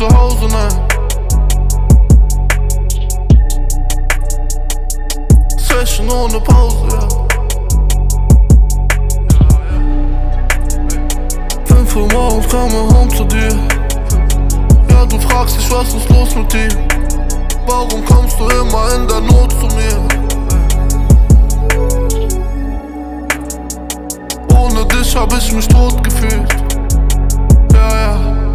zu Hause, nein. Session ohne Pause, ja. 5 Uhr morgens komme home zu dir. Ja, du fragst dich, was ist los mit dir? Warum kommst du immer in der Not zu mir? Ohne dich hab ich mich tot gefühlt. Ja, ja.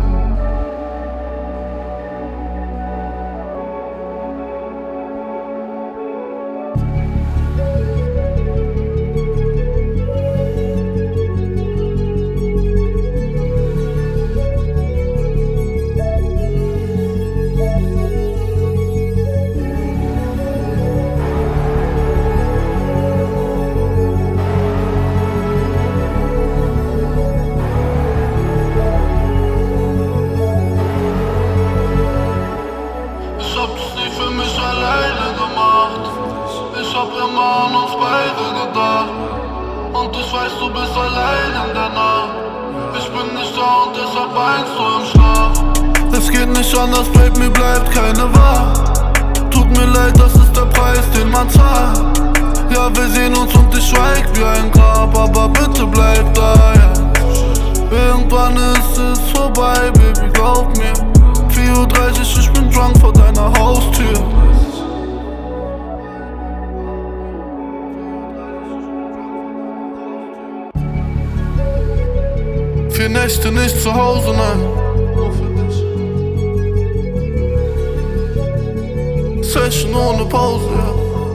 Ich hab immer an uns beide gedacht. Und ich weiß, du bist allein in der Nacht. Ich bin nicht da und deshalb weinst du im Schlaf. Es geht nicht anders, Babe, mir bleibt keine Wahl. Tut mir leid, das ist der Preis, den man zahlt. Ja, wir sehen uns und ich schweig wie ein Grab, aber bitte bleib da, ja. Irgendwann ist es vorbei, Baby, glaub mir. 4:30 Uhr, ich bin drunk vor deiner Haustür. 4 Nächte nicht zu Hause, nein. Nur für dich. Session ohne Pause, ja.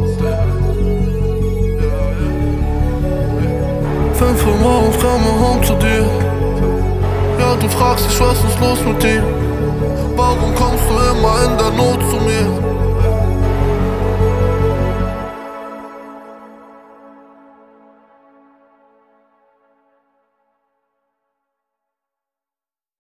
5 Uhr morgens komme home zu dir. Ja, du fragst dich, was ist los mit dir? Warum kommst du immer in der Not zu mir?